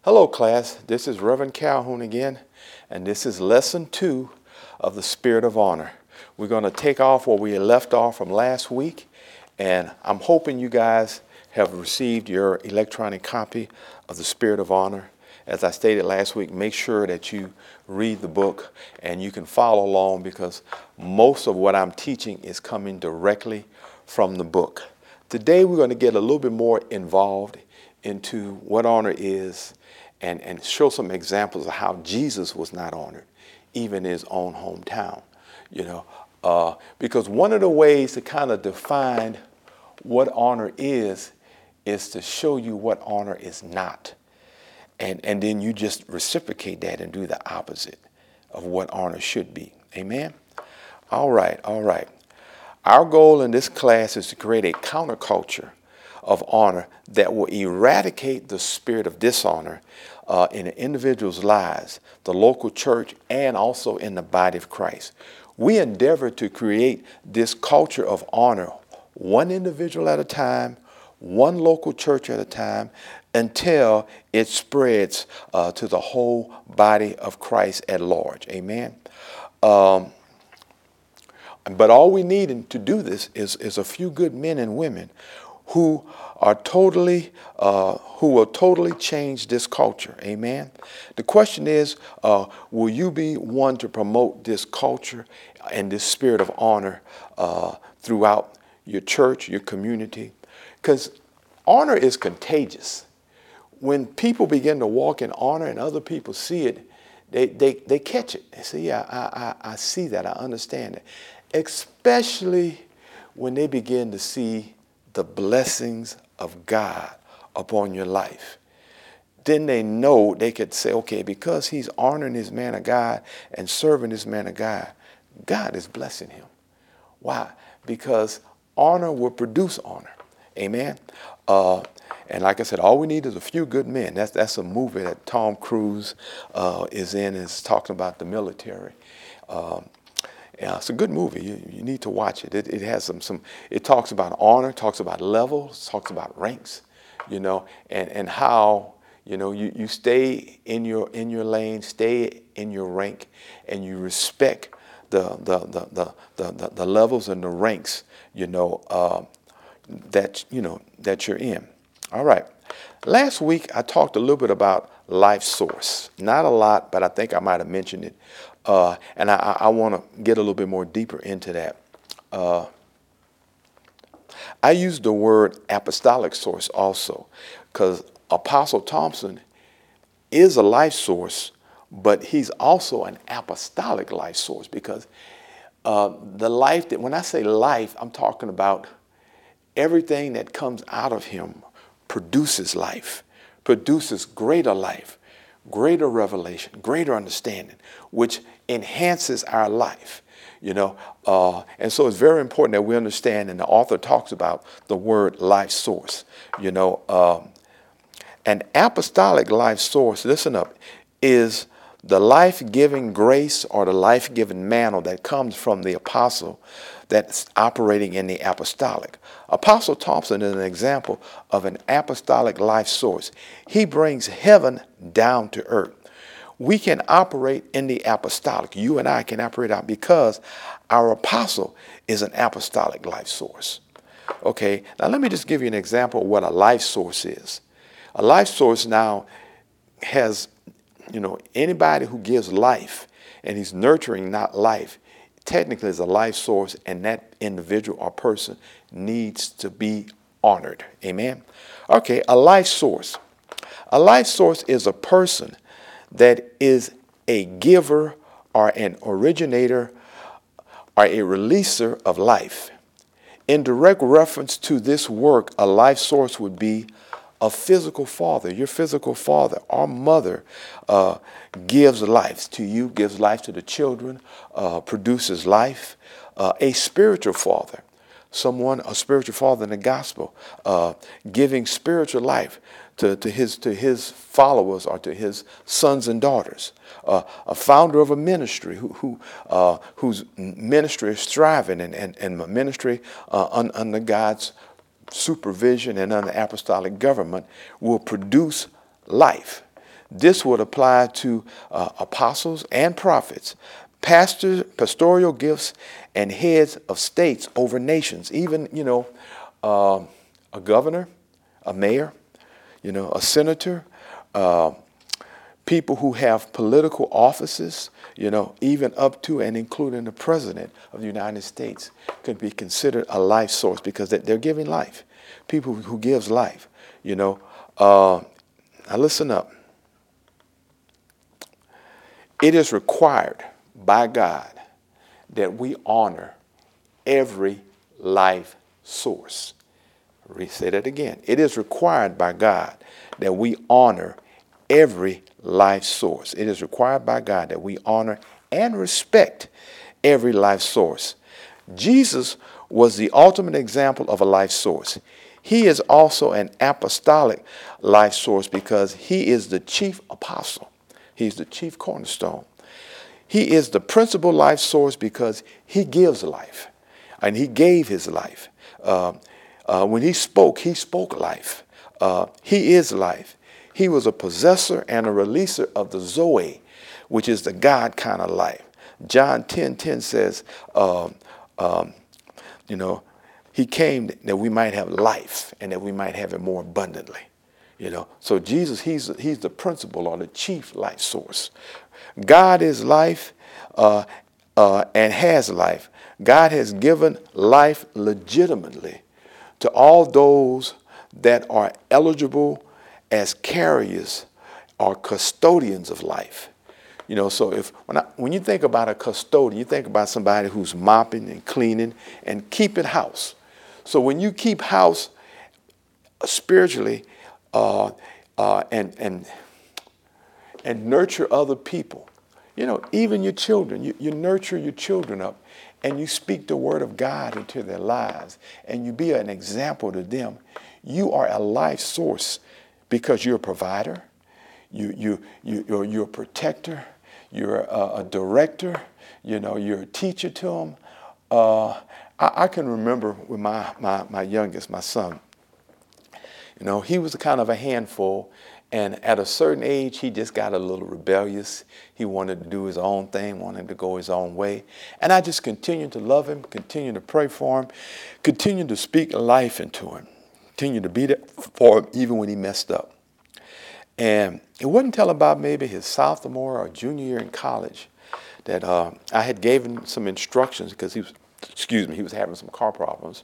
Hello class, this is Reverend Calhoun again, and this is lesson 2 of the Spirit of Honor. We're going to take off where we left off from last week, and I'm hoping you guys have received your electronic copy of the Spirit of Honor. As I stated last week, make sure that you read the book and you can follow along because most of what I'm teaching is coming directly from the book. Today we're going to get a little bit more involved into what honor is and show some examples of how Jesus was not honored, even in his own hometown. Because one of the ways to kind of define what honor is to show you what honor is not. And then you just reciprocate that and do the opposite of what honor should be. Amen? All right. Our goal in this class is to create a counterculture of honor that will eradicate the spirit of dishonor in an individual's lives, the local church, and also in the body of Christ. We endeavor to create this culture of honor, one individual at a time, one local church at a time, until it spreads to the whole body of Christ at large. Amen. But all we need to do this is a few good men and women who will totally change this culture. Amen. The question is, will you be one to promote this culture and this spirit of honor throughout your church, your community? Because honor is contagious. When people begin to walk in honor and other people see it, they catch it. They say, yeah, I see that. I understand it. Especially when they begin to see the blessings of God upon your life. Then they know they could say, okay, because he's honoring this man of God and serving this man of God, God is blessing him. Why? Because honor will produce honor. Amen. And like I said, all we need is a few good men. That's a movie that Tom Cruise is in. It's talking about the military. Yeah, it's a good movie. You need to watch it. It has some. It talks about honor, talks about levels, talks about ranks, and how you stay in your lane, stay in your rank, and you respect the levels and the ranks, that you're in. All right. Last week I talked a little bit about life source. Not a lot, but I think I might have mentioned it. And I want to get a little bit more deeper into that. I used the word apostolic source also, because Apostle Thompson is a life source, but he's also an apostolic life source, because the life that, when I say life, I'm talking about everything that comes out of him produces life, produces greater life, greater revelation, greater understanding, which enhances our life, and so it's very important that we understand, and the author talks about the word life source, an apostolic life source, listen up, is the life-giving grace or the life-giving mantle that comes from the apostle that's operating in the apostolic. Apostle Thompson is an example of an apostolic life source. He brings heaven down to earth. We can operate in the apostolic. You and I can operate out because our apostle is an apostolic life source. Okay, now let me just give you an example of what a life source is. A life source now has, anybody who gives life and he's nurturing not life, technically is a life source, and that individual or person needs to be honored. Amen. Okay, a life source. A life source is a person that is a giver or an originator or a releaser of life. In direct reference to this work, a life source would be a physical father. Your physical father or mother gives life to you, gives life to the children, produces life. A spiritual father, a spiritual father in the gospel, giving spiritual life to his followers or to his sons and daughters. A founder of a ministry whose ministry is striving and ministry under God's supervision and under apostolic government will produce life. This would apply to apostles and prophets, pastors, pastoral gifts, and heads of states over nations. Even, a governor, a mayor, a senator, people who have political offices, even up to and including the president of the United States could be considered a life source because they're giving life. People who gives life, Now listen up. It is required by God that we honor every life source. Say that again. It is required by God that we honor every life source. It is required by God that we honor and respect every life source. Jesus was the ultimate example of a life source. He is also an apostolic life source because he is the chief apostle. He's the chief cornerstone. He is the principal life source because he gives life, and he gave his life. When he spoke life. He is life. He was a possessor and a releaser of the Zoe, which is the God kind of life. John 10:10 says, he came that we might have life and that we might have it more abundantly. So Jesus, he's the principal or the chief life source. God is life and has life. God has given life legitimately to all those that are eligible as carriers or custodians of life. So when you think about a custodian, you think about somebody who's mopping and cleaning and keeping house. So when you keep house spiritually and nurture other people, even your children, you nurture your children up and you speak the word of God into their lives and you be an example to them, you are a life source because you're a provider, you're a protector, you're a director, you're a teacher to them. I can remember with my youngest, my son, he was kind of a handful. And at a certain age, he just got a little rebellious. He wanted to do his own thing, wanted to go his own way. And I just continued to love him, continued to pray for him, continued to speak life into him, continued to be there for him even when he messed up. And it wasn't until about maybe his sophomore or junior year in college that I had given some instructions because he was having some car problems.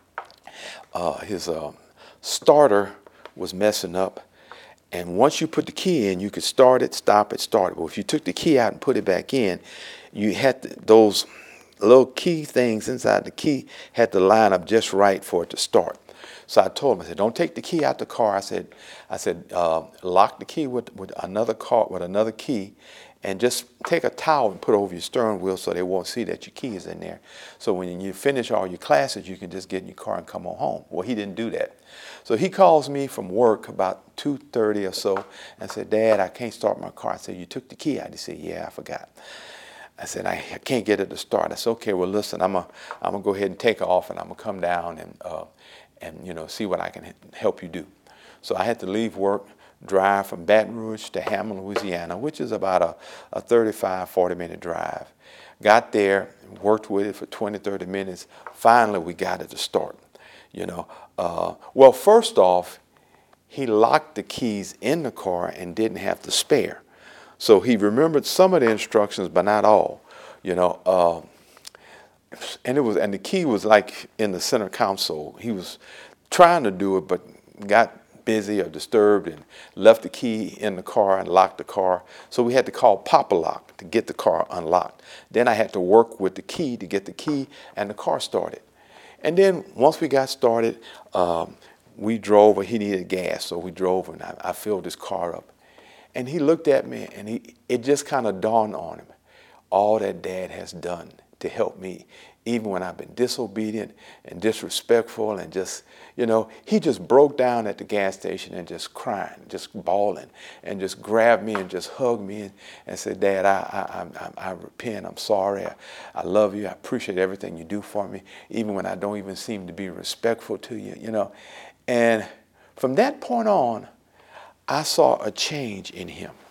His starter was messing up. And once you put the key in, you could start it, stop it, start it. But if you took the key out and put it back in, you had those little key things inside the key had to line up just right for it to start. So I told him, I said, don't take the key out the car. I said, lock the key with another key, and just take a towel and put it over your steering wheel so they won't see that your key is in there. So when you finish all your classes, you can just get in your car and come on home. Well, he didn't do that. So he calls me from work about 2:30 or so and said, Dad, I can't start my car. I said, you took the key out? He said, yeah, I forgot. I said, I can't get it to start. I said, okay, well, listen, I'm gonna go ahead and take off, and I'm gonna come down and see what I can help you do. So I had to leave work, drive from Baton Rouge to Hammond, Louisiana, which is about a 35, 40-minute drive. Got there, worked with it for 20, 30 minutes. Finally, we got it to start. Well, first off, he locked the keys in the car and didn't have the spare. So he remembered some of the instructions, but not all. And the key was like in the center console. He was trying to do it, but got busy or disturbed and left the key in the car and locked the car. So we had to call Pop-A-Lock to get the car unlocked. Then I had to work with the key to get the key and the car started. And then once we got started, we drove, he needed gas, so we drove, and I filled his car up. And he looked at me, and it just kind of dawned on him, all that Dad has done to help me, even when I've been disobedient and disrespectful and just, he just broke down at the gas station and just crying, just bawling, and just grabbed me and just hugged me and said, Dad, I repent, I'm sorry, I love you, I appreciate everything you do for me, even when I don't even seem to be respectful to you. And from that point on, I saw a change in him.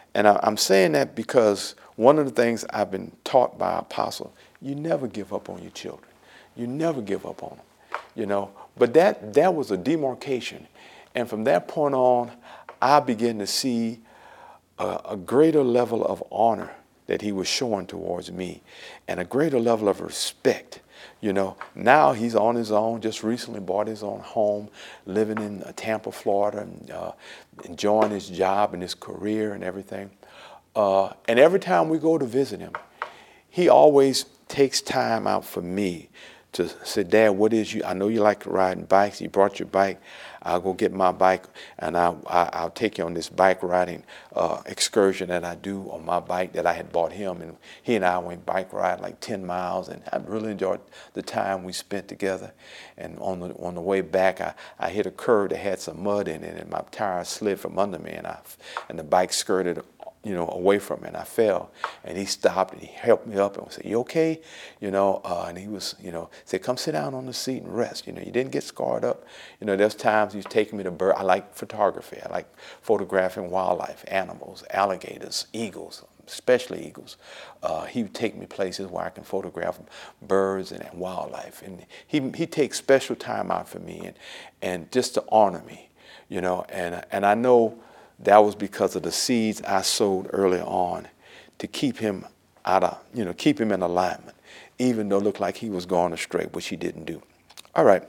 And I'm saying that because one of the things I've been taught by Apostle, you never give up on your children. You never give up on them, you know. But that was a demarcation. And from that point on, I began to see a greater level of honor that he was showing towards me and a greater level of respect. You know, now he's on his own, just recently bought his own home, living in Tampa, Florida, and enjoying his job and his career and everything. And every time we go to visit him, he always takes time out for me to say, Dad, what is you? I know you like riding bikes. You brought your bike. I'll go get my bike, and I'll take you on this bike riding excursion that I do on my bike that I had bought him. And he and I went bike ride like 10 miles, and I really enjoyed the time we spent together. And on the way back, I hit a curve that had some mud in it, and my tire slid from under me, and the bike skirted away from me, and I fell. And he stopped and he helped me up and said, "You okay?" And he was, said, "Come sit down on the seat and rest. You didn't get scarred up." There's times he's taking me to bird. I like photography. I like photographing wildlife, animals, alligators, eagles, especially eagles. He would take me places where I can photograph birds and wildlife. And he takes special time out for me and just to honor me, and I know that was because of the seeds I sowed early on to keep him keep him in alignment, even though it looked like he was going astray, which he didn't do. All right.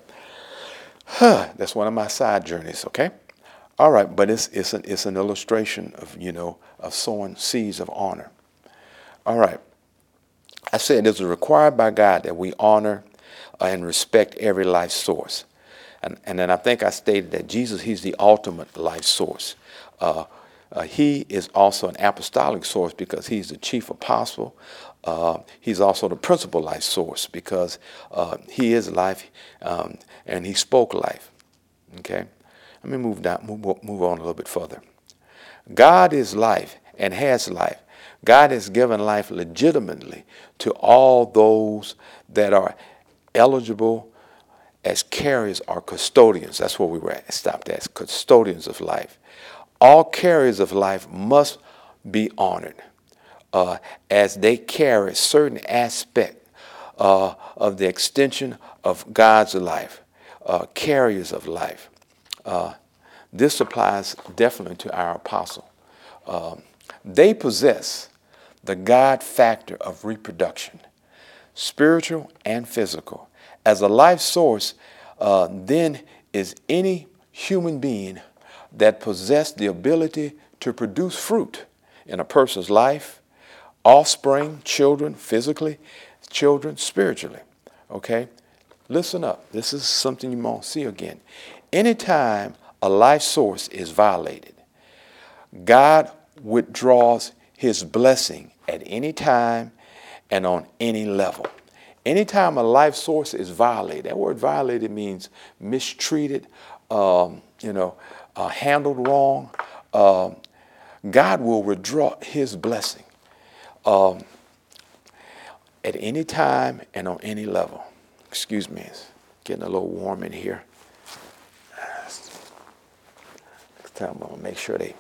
That's one of my side journeys, okay? All right, but it's an illustration of sowing seeds of honor. All right. I said it is required by God that we honor and respect every life source. And then I think I stated that Jesus, he's the ultimate life source. He is also an apostolic source because he's the chief apostle. He's also the principal life source because he is life and he spoke life. Okay? Let me move on a little bit further. God is life and has life. God has given life legitimately to all those that are eligible as carriers or custodians. That's where we were stopped as custodians of life. All carriers of life must be honored as they carry certain aspect of the extension of God's life, carriers of life. This applies definitely to our apostle. They possess the God factor of reproduction, spiritual and physical. As a life source, then is any human being that possess the ability to produce fruit in a person's life, offspring, children, physically, children, spiritually. Okay? Listen up. This is something you won't see again. Anytime a life source is violated, God withdraws his blessing at any time and on any level. Anytime a life source is violated, that word violated means mistreated, handled wrong, God will withdraw his blessing at any time and on any level. Excuse me, it's getting a little warm in here. Next time I'm going to make sure they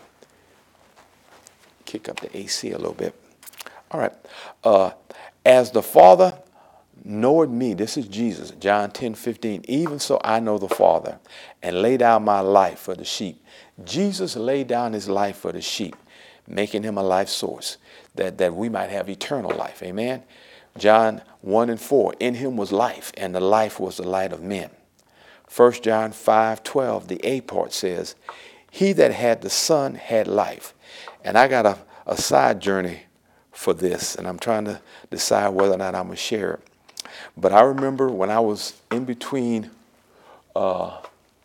kick up the AC a little bit. All right. As the Father knoweth me, this is Jesus, John 10:15, even so I know the Father, and lay down my life for the sheep. Jesus laid down his life for the sheep, making him a life source, that we might have eternal life. Amen. John 1:4, in him was life, and the life was the light of men. 1 John 5:12, the A part says, he that had the Son had life. And I got a side journey for this, and I'm trying to decide whether or not I'm going to share it. But I remember when I was in between, I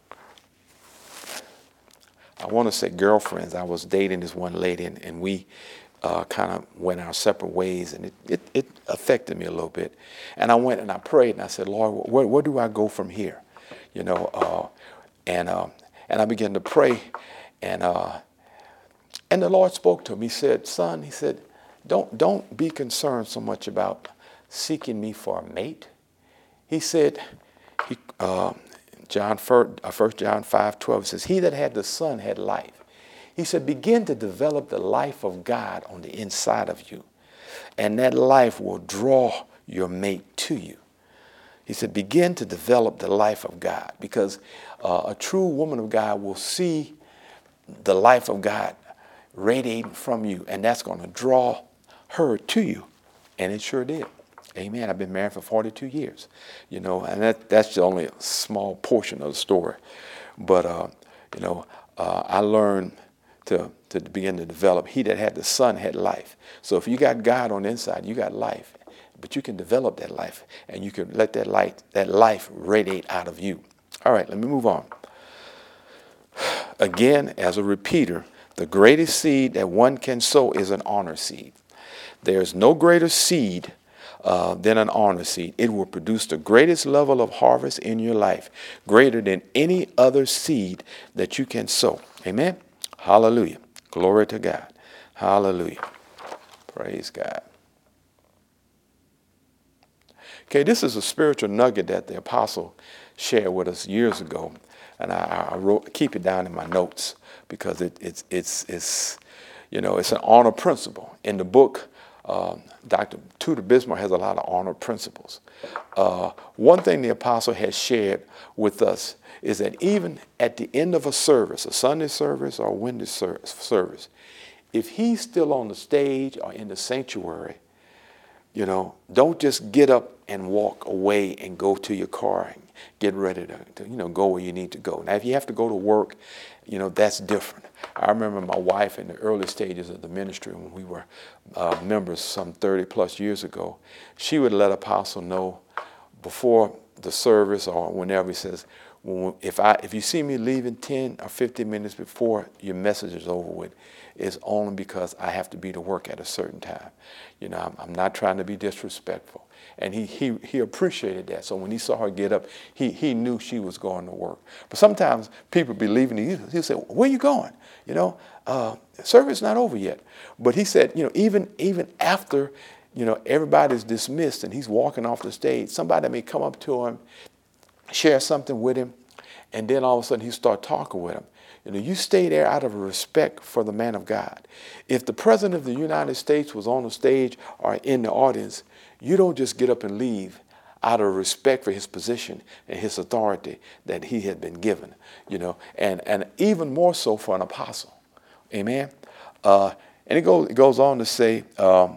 want to say girlfriends, I was dating this one lady, and we kind of went our separate ways, and it affected me a little bit. And I went and I prayed, and I said, Lord, where do I go from here? And I began to pray, and the Lord spoke to me. He said, son, he said, don't be concerned so much about seeking me for a mate. He said, 1 John 5:12 says, he that had the Son had life. He said, begin to develop the life of God on the inside of you. And that life will draw your mate to you. He said, begin to develop the life of God, because a true woman of God will see the life of God radiating from you, and that's going to draw her to you. And it sure did. Amen. I've been married for 42 years, and that's only a small portion of the story. But, I learned to begin to develop. He that had the Son had life. So if you got God on the inside, you got life. But you can develop that life, and you can let that life radiate out of you. All right, let me move on. Again, as a repeater, the greatest seed that one can sow is an honor seed. There's no greater seed than an honor seed. It will produce the greatest level of harvest in your life, greater than any other seed that you can sow. Amen? Hallelujah. Glory to God. Hallelujah. Praise God. Okay, this is a spiritual nugget that the apostle shared with us years ago, and I keep it down in my notes because it's an honor principle. In the book, Dr. Tudor Bismarck has a lot of honor principles. One thing the apostle has shared with us is that even at the end of a service, a Sunday service or a Wednesday service, if he's still on the stage or in the sanctuary, don't just get up and walk away and go to your car and get ready to go where you need to go. Now, if you have to go to work, that's different. I remember my wife in the early stages of the ministry when we were members some 30 plus years ago. She would let Apostle know before the service or whenever. He says, if you see me leaving 10 or 15 minutes before your message is over with, it's only because I have to be to work at a certain time. I'm not trying to be disrespectful. And he appreciated that. So when he saw her get up, he knew she was going to work. But sometimes people be leaving, he'll say, where are you going? Service not over yet. But he said, even after, everybody's dismissed and he's walking off the stage, somebody may come up to him, share something with him, and then all of a sudden he start talking with him. You stay there out of respect for the man of God. If the President of the United States was on the stage or in the audience, you don't just get up and leave out of respect for his position and his authority that he had been given, and even more so for an apostle. Amen. And it goes on to say,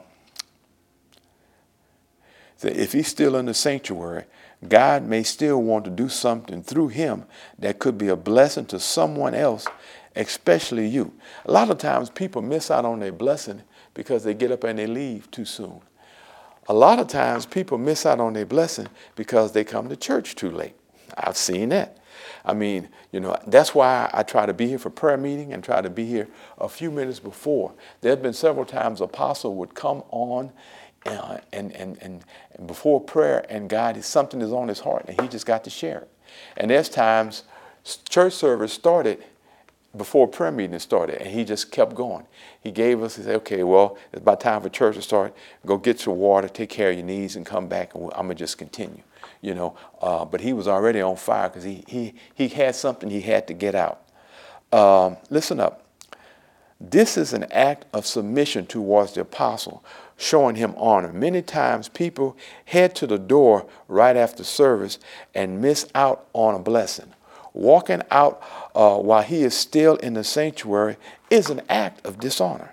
if he's still in the sanctuary, God may still want to do something through him that could be a blessing to someone else, especially you. A lot of times people miss out on their blessing because they get up and they leave too soon. A lot of times people miss out on their blessing because they come to church too late. I've seen that. That's why I try to be here for prayer meeting and try to be here a few minutes before. There have been several times Apostle would come on and before prayer, and something is on his heart, and he just got to share it. And there's times church service started before prayer meeting started, and he just kept going. He said, okay, well, it's about time for church to start. Go get your water, take care of your needs, and come back, and I'm going to just continue. But he was already on fire because he had something he had to get out. Listen up. This is an act of submission towards the apostle, showing him honor. Many times people head to the door right after service and miss out on a blessing. Walking out while he is still in the sanctuary is an act of dishonor.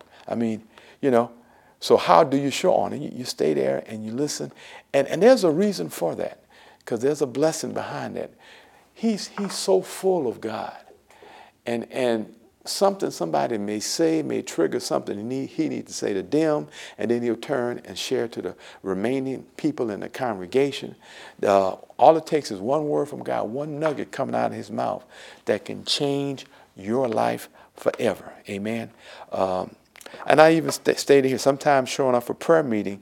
So how do you show honor? You stay there and you listen. And there's a reason for that, because there's a blessing behind that. He's so full of God. And something somebody may say may trigger something he needs to say to them, and then he'll turn and share to the remaining people in the congregation. All it takes is one word from God, one nugget coming out of his mouth that can change your life forever. Amen. And I even stated here, sometimes showing up for prayer meeting,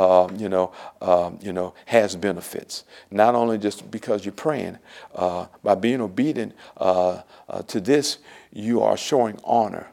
has benefits. Not only just because you're praying, by being obedient to this, you are showing honor.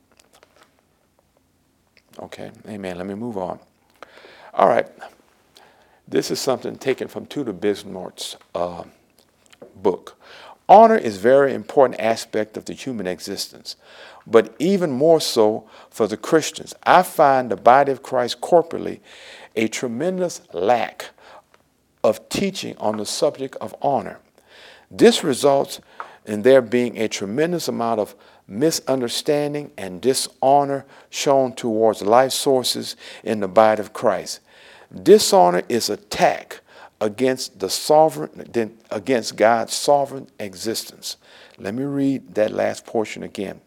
Okay, amen. Let me move on. All right. This is something taken from Tudor Bismarck's book, Honor is a very important aspect of the human existence, but even more so for the Christians. I find the body of Christ corporately a tremendous lack of teaching on the subject of honor. This results in there being a tremendous amount of misunderstanding and dishonor shown towards life sources in the body of Christ. Dishonor is attack against against God's sovereign existence. Let me read that last portion again.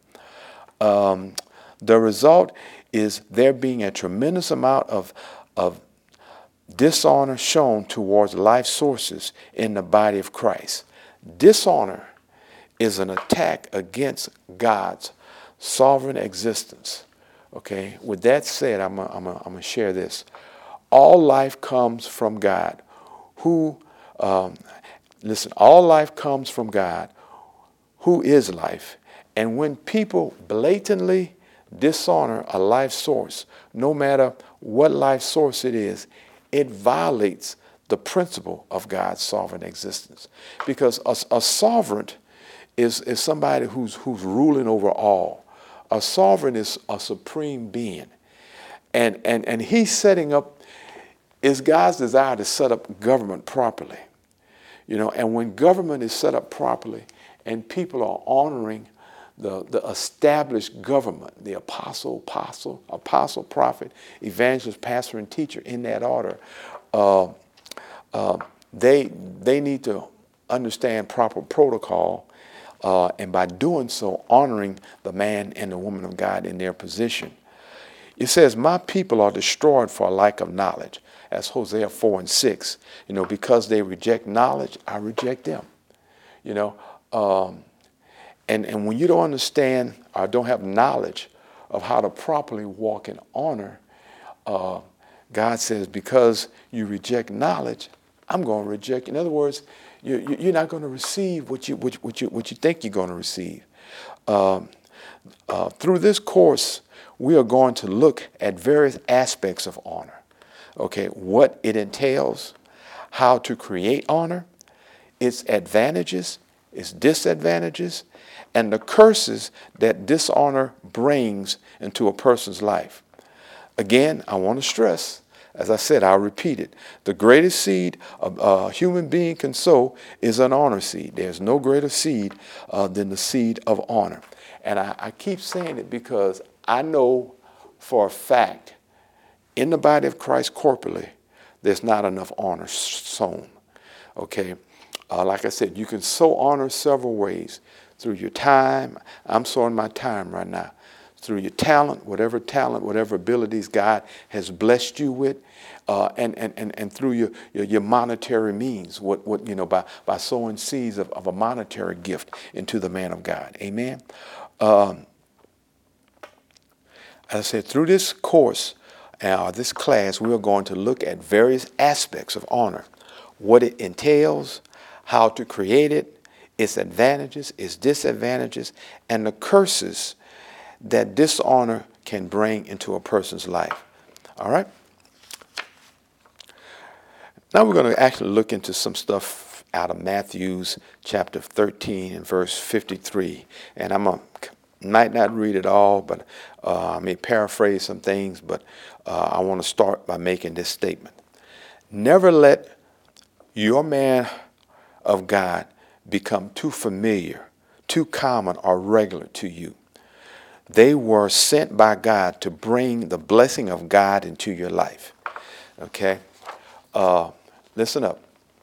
The result is there being a tremendous amount of dishonor shown towards life sources in the body of Christ. Dishonor is an attack against God's sovereign existence. Okay, with that said, I'm going to share this. All life comes from God. All life comes from God, who is life. And when people blatantly dishonor a life source, no matter what life source it is, it violates the principle of God's sovereign existence. Because a sovereign is somebody who's ruling over all. A sovereign is a supreme being. And he's setting up, it's God's desire to set up government properly. And when government is set up properly and people are honoring the established government, the apostle, prophet, evangelist, pastor, and teacher in that order, they need to understand proper protocol, and by doing so, honoring the man and the woman of God in their position. It says, my people are destroyed for a lack of knowledge. That's Hosea 4:6. Because they reject knowledge, I reject them. And when you don't understand or don't have knowledge of how to properly walk in honor, God says, because you reject knowledge, I'm going to reject you. In other words, you're not going to receive what you think you're going to receive. Through this course, we are going to look at various aspects of honor. Okay, what it entails, how to create honor, its advantages, its disadvantages, and the curses that dishonor brings into a person's life. Again, I want to stress, as I said, I'll repeat it. The greatest seed a human being can sow is an honor seed. There's no greater seed than the seed of honor. And I keep saying it because I know for a fact in the body of Christ corporately, there's not enough honor sown. Okay? Like I said, you can sow honor several ways. Through your time, I'm sowing my time right now. Through your talent, whatever abilities God has blessed you with, and through your monetary means, by sowing seeds of a monetary gift into the man of God. Amen. As I said, through this course, this class, we are going to look at various aspects of honor, what it entails, how to create it, its advantages, its disadvantages, and the curses that dishonor can bring into a person's life. All right? Now we're going to actually look into some stuff out of Matthew's chapter 13 and verse 53. And might not read it all, but I may paraphrase some things, but I want to start by making this statement. Never let your man of God become too familiar, too common, or regular to you. They were sent by God to bring the blessing of God into your life. Okay? Listen up.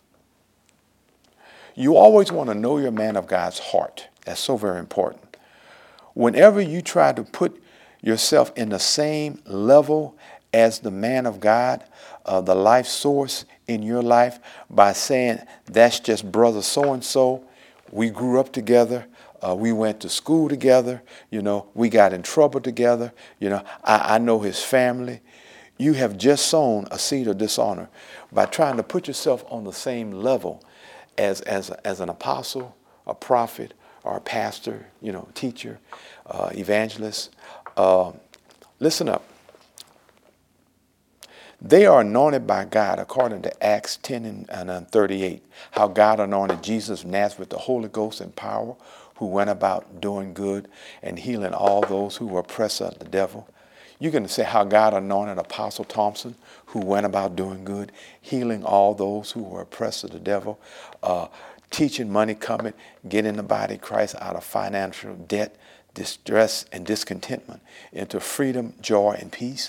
You always want to know your man of God's heart. That's so very important. Whenever you try to put yourself in the same level as the man of God, the life source in your life, by saying, that's just brother so-and-so, we grew up together, we went to school together, we got in trouble together, I know his family. You have just sown a seed of dishonor by trying to put yourself on the same level as an apostle, a prophet, or a pastor, teacher, evangelist. Listen up. They are anointed by God, according to Acts 10 and 38, how God anointed Jesus of Nazareth with the Holy Ghost and power, who went about doing good and healing all those who were oppressed of the devil. You can say how God anointed Apostle Thompson, who went about doing good, healing all those who were oppressed of the devil, teaching money coming, getting the body of Christ out of financial debt, distress, and discontentment into freedom, joy, and peace.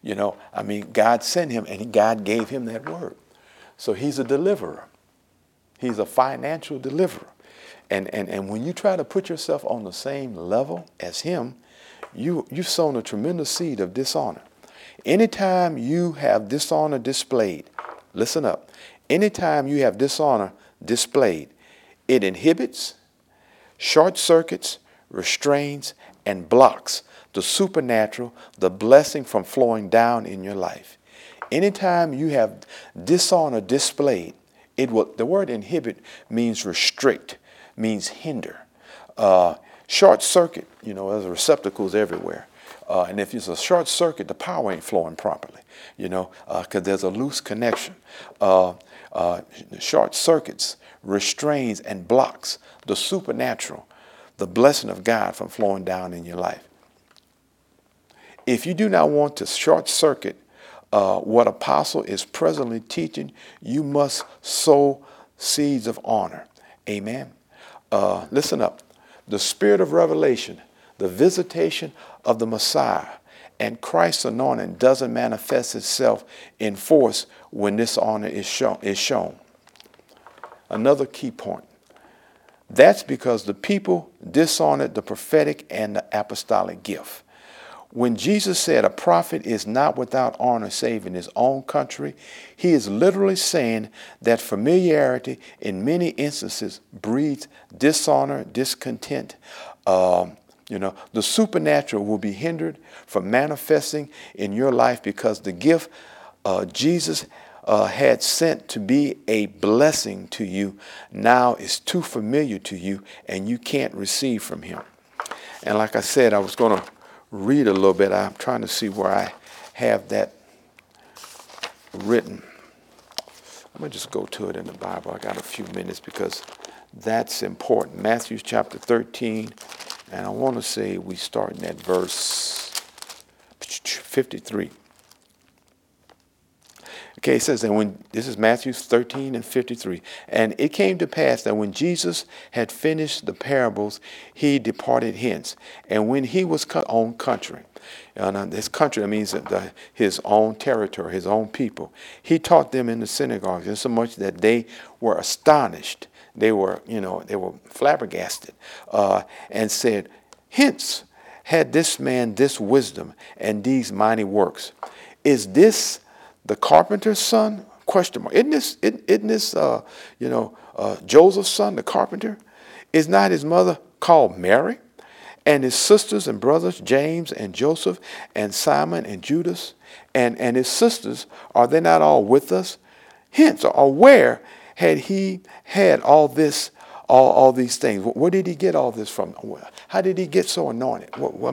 God sent him, and God gave him that word. So he's a deliverer. He's a financial deliverer. And when you try to put yourself on the same level as him, you've sown a tremendous seed of dishonor. Anytime you have dishonor displayed, listen up. Anytime you have dishonor displayed, it inhibits, short circuits, restrains, and blocks the supernatural, the blessing from flowing down in your life. Anytime you have dishonor displayed, the word inhibit means restrict, means hinder. Short circuit, there's receptacles everywhere. And if it's a short circuit, the power ain't flowing properly, because there's a loose connection. Short circuits restrains and blocks the supernatural, the blessing of God from flowing down in your life. If you do not want to short circuit what Apostle is presently teaching, you must sow seeds of honor. Amen. Listen up. The spirit of revelation, the visitation of the Messiah, and Christ's anointing doesn't manifest itself in force when this honor is shown. Another key point. That's because the people dishonored the prophetic and the apostolic gift. When Jesus said a prophet is not without honor save in his own country, he is literally saying that familiarity in many instances breeds dishonor, discontent. The supernatural will be hindered from manifesting in your life because the gift Jesus had sent to be a blessing to you now is too familiar to you and you can't receive from him. And like I said, I was going to read a little bit. I'm trying to see where I have that written. I'm going to just go to it in the Bible. I got a few minutes because that's important. Matthew chapter 13, and I want to say we starting at verse 53. Okay, it says, this is Matthew 13 and 53. And it came to pass that when Jesus had finished the parables, he departed hence. And when he was own country, this country means his own territory, his own people, he taught them in the synagogues, insomuch that they were astonished. They were flabbergasted, and said, "Hence had this man this wisdom and these mighty works. Is this the carpenter's son? Question mark. Isn't this Joseph's son, the carpenter? Is not his mother called Mary? And his sisters and brothers, James and Joseph and Simon and Judas, and his sisters, are they not all with us? Hence, or where had he had all this, all these things? Where did he get all this from? How did he get so anointed?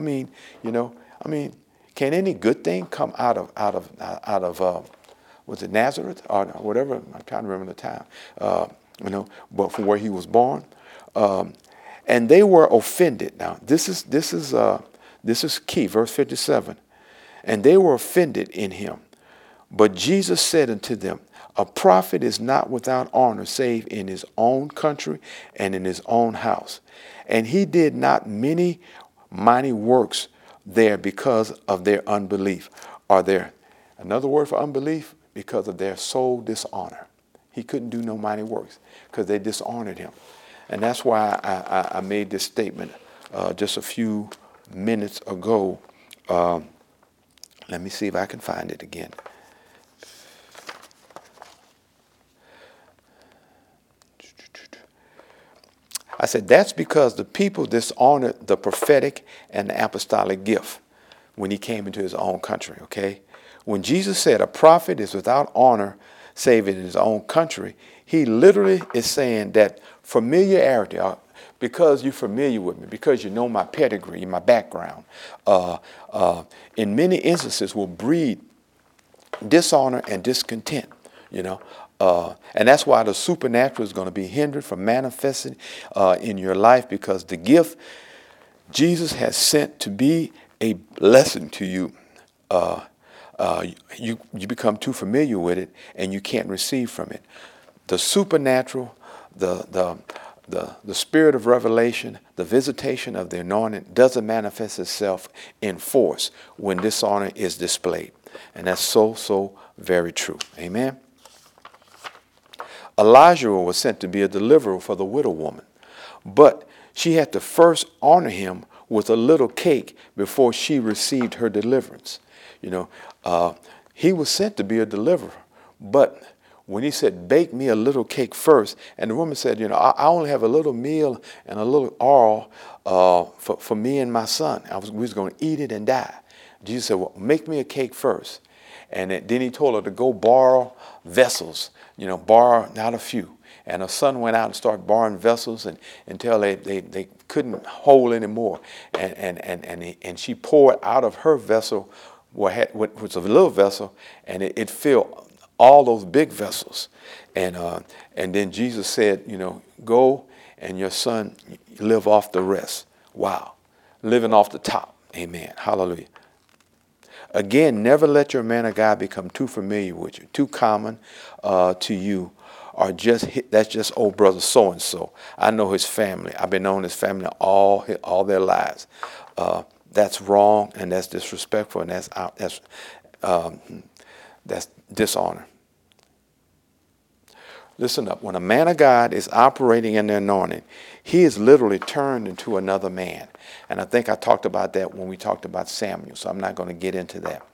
Can any good thing come out of was it Nazareth or whatever? I'm trying to remember the time. But from where he was born, and they were offended. Now this is key. Verse 57. And they were offended in him. But Jesus said unto them, a prophet is not without honor save in his own country and in his own house. And he did not many mighty works there because of their unbelief. Another word for unbelief? Because of their soul dishonor. He couldn't do no mighty works because they dishonored him. And that's why I made this statement just a few minutes ago. Let me see if I can find it again. I said, that's because the people dishonored the prophetic and the apostolic gift when he came into his own country, okay? When Jesus said a prophet is without honor save in his own country, he literally is saying that familiarity, because you're familiar with me, because you know my pedigree, my background, in many instances will breed dishonor and discontent, you know. And that's why the supernatural is going to be hindered from manifesting in your life, because the gift Jesus has sent to be a blessing to you, you become too familiar with it and you can't receive from it. The supernatural, the spirit of revelation, the visitation of the anointing doesn't manifest itself in force when dishonor is displayed. And that's so very true. Amen. Elijah was sent to be a deliverer for the widow woman, but she had to first honor him with a little cake before she received her deliverance. You know, he was sent to be a deliverer, but when he said, bake me a little cake first, and the woman said, you know, I only have a little meal and a little oil for me and my son. We was going to eat it and die. Jesus said, well, make me a cake first. And then he told her to go borrow vessels, you know, borrow not a few. And her son went out and started borrowing vessels until they couldn't hold anymore. And she poured out of her vessel, which was a little vessel, and it filled all those big vessels. And then Jesus said, you know, go and your son live off the rest. Wow. Living off the top. Amen. Hallelujah. Again, never let your man of God become too familiar with you, too common to you, or that's just old brother so-and-so. I know his family. I've been knowing his family all their lives. That's wrong, and that's disrespectful, and that's dishonor. Listen up. When a man of God is operating in the anointing, he is literally turned into another man. And I think I talked about that when we talked about Samuel, so I'm not going to get into that.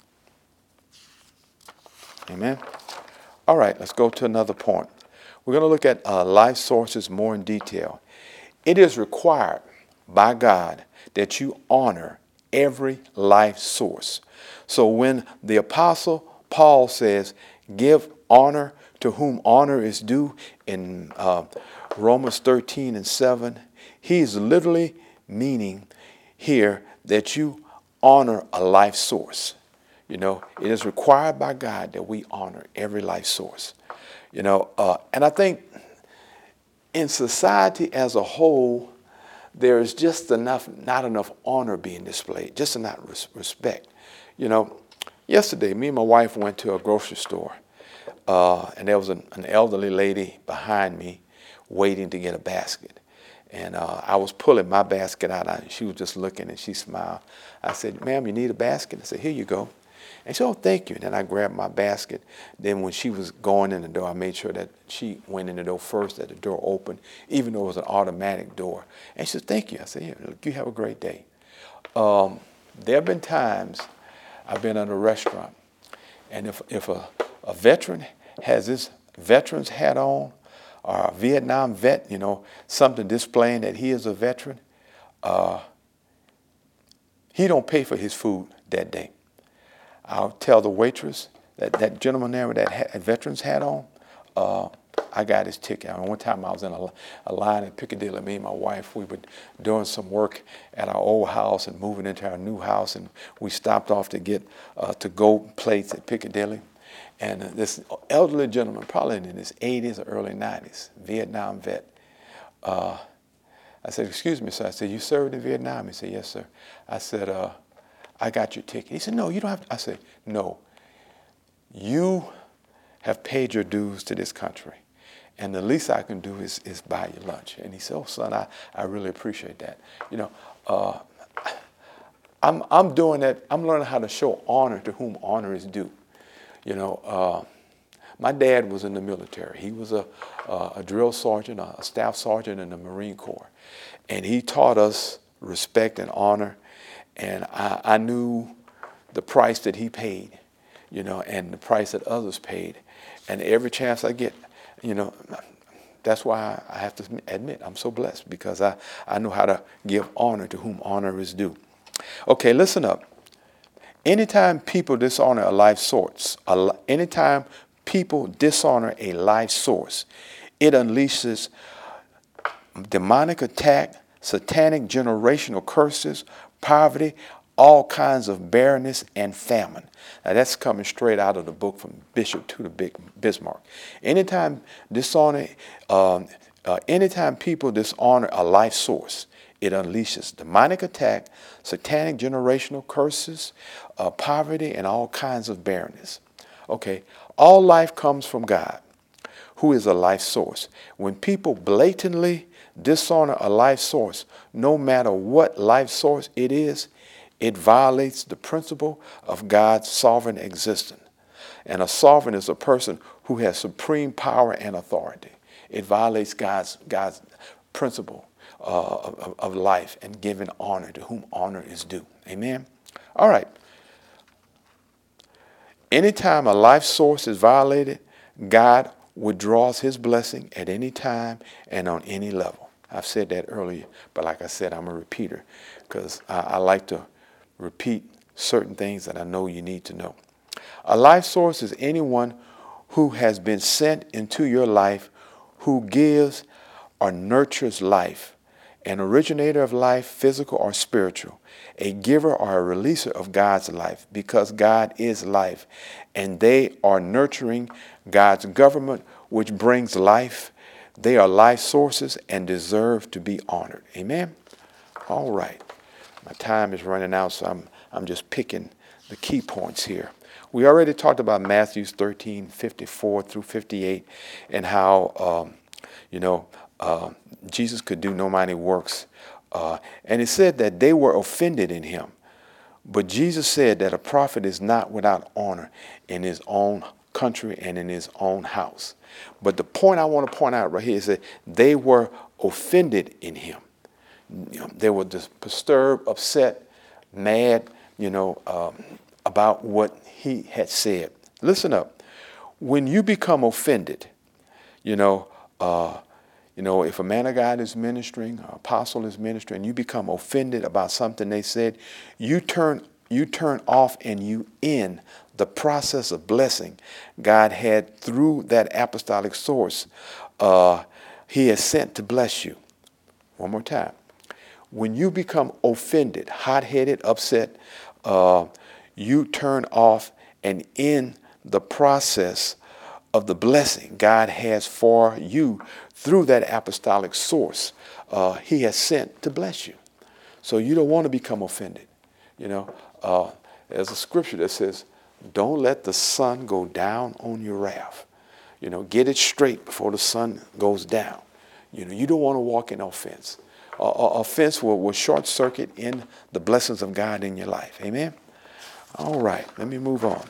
Amen. All right, let's go to another point. We're going to look at life sources more in detail. It is required by God that you honor every life source. So when the Apostle Paul says, give honor to whom honor is due in Romans 13:7, he's literally meaning here that you honor a life source. You know, it is required by God that we honor every life source. You know, and I think in society as a whole, there is just not enough honor being displayed, just enough respect. You know, yesterday, me and my wife went to a grocery store, and there was an elderly lady behind me waiting to get a basket. And I was pulling my basket out, and she was just looking, and she smiled. I said, ma'am, you need a basket? I said, here you go. And she said, oh, thank you. And then I grabbed my basket. Then when she was going in the door, I made sure that she went in the door first, that the door opened, even though it was an automatic door. And she said, thank you. I said, yeah, look, you have a great day. There have been times I've been in a restaurant, and if a veteran has his veteran's hat on, or a Vietnam vet, you know, something displaying that he is a veteran, he don't pay for his food that day. I'll tell the waitress that gentleman there with that veteran's hat on, I got his ticket. I mean, one time I was in a line in Piccadilly. Me and my wife, we were doing some work at our old house and moving into our new house, and we stopped off to get to-go plates at Piccadilly. And this elderly gentleman, probably in his 80s or early 90s, Vietnam vet, I said, excuse me, sir. I said, you served in Vietnam? He said, yes, sir. I said, I got your ticket. He said, no, you don't have to. I said, no. You have paid your dues to this country, and the least I can do is buy you lunch. And he said, oh, son, I really appreciate that. You know, I'm doing that. I'm learning how to show honor to whom honor is due. You know, my dad was in the military. He was a drill sergeant, a staff sergeant in the Marine Corps. And he taught us respect and honor. And I knew the price that he paid, you know, and the price that others paid. And every chance I get, you know, that's why I have to admit I'm so blessed, because I know how to give honor to whom honor is due. Okay, listen up. Anytime people dishonor a life source, anytime people dishonor a life source, it unleashes demonic attack, satanic generational curses, poverty, all kinds of barrenness and famine. Now that's coming straight out of the book from Bishop to the Big Bismarck. Anytime anytime people dishonor a life source, it unleashes demonic attack, satanic generational curses, poverty, and all kinds of barrenness. Okay, all life comes from God, who is a life source. When people blatantly dishonor a life source, no matter what life source it is, it violates the principle of God's sovereign existence. And a sovereign is a person who has supreme power and authority. It violates God's principle of life and giving honor to whom honor is due. Amen? All right. Anytime a life source is violated, God withdraws his blessing at any time and on any level. I've said that earlier, but like I said, I'm a repeater because I like to repeat certain things that I know you need to know. A life source is anyone who has been sent into your life, who gives or nurtures life, an originator of life, physical or spiritual, a giver or a releaser of God's life, because God is life, and they are nurturing God's government, which brings life. They are life sources and deserve to be honored. Amen? All right. My time is running out, so I'm just picking the key points here. We already talked about Matthew 13:54 through 58, and how Jesus could do no mighty works. And it said that they were offended in him. But Jesus said that a prophet is not without honor in his own country and in his own house. But the point I want to point out right here is that they were offended in him. They were just disturbed, upset, mad, about what he had said. Listen up. When you become offended, if a man of God is ministering, an apostle is ministering, you become offended about something they said, you turn off and you end the process of blessing God had through that apostolic source he has sent to bless you. One more time. When you become offended, hot-headed, upset, you turn off and end the process of the blessing God has for you through that apostolic source he has sent to bless you. So you don't want to become offended. There's a scripture that says, don't let the sun go down on your wrath. Get it straight before the sun goes down. You don't want to walk in offense. Offense will short circuit in the blessings of God in your life. Amen? All right, let me move on.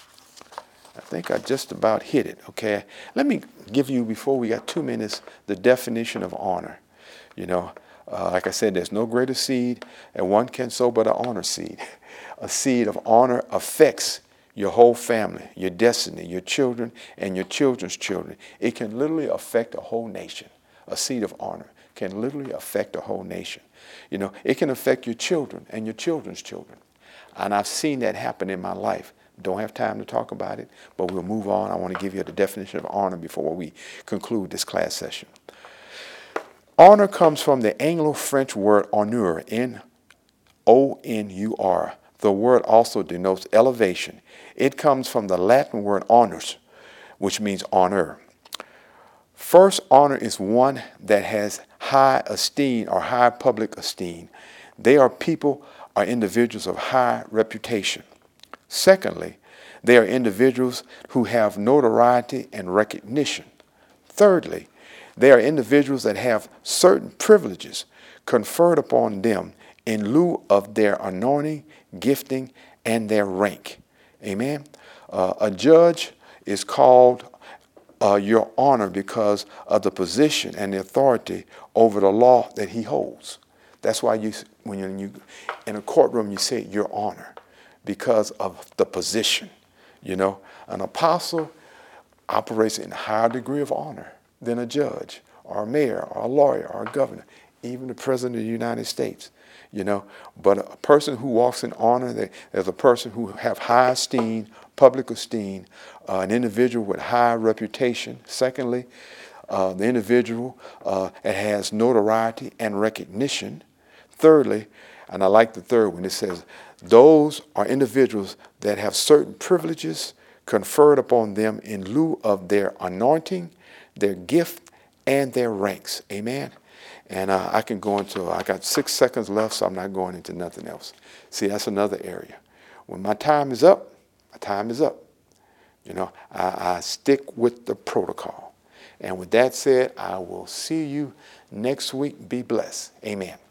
I think I just about hit it, okay? Let me give you, before we got 2 minutes, the definition of honor. Like I said, there's no greater seed that one can sow but an honor seed. A seed of honor affects your whole family, your destiny, your children, and your children's children. It can literally affect a whole nation. A seed of honor can literally affect a whole nation. It can affect your children and your children's children. And I've seen that happen in my life. Don't have time to talk about it, but we'll move on. I want to give you the definition of honor before we conclude this class session. Honor comes from the Anglo-French word honneur, N-O-N-U-R. The word also denotes elevation. It comes from the Latin word honors, which means honor. First, honor is one that has high esteem or high public esteem. They are people or individuals of high reputation. Secondly, they are individuals who have notoriety and recognition. Thirdly, they are individuals that have certain privileges conferred upon them in lieu of their anointing, gifting, and their rank. Amen? A judge is called your honor because of the position and the authority over the law that he holds. That's why when you in a courtroom, you say your honor, because of the position. An apostle operates in a higher degree of honor than a judge or a mayor or a lawyer or a governor, even the president of the United States. But a person who walks in honor, there's a person who have high esteem, public esteem, an individual with high reputation. Secondly, the individual that has notoriety and recognition. Thirdly, And I like the third one. It says, those are individuals that have certain privileges conferred upon them in lieu of their anointing, their gift, and their ranks. Amen. And I can go into, I got 6 seconds left, so I'm not going into nothing else. See, that's another area. When my time is up, my time is up. You know, I stick with the protocol. And with that said, I will see you next week. Be blessed. Amen.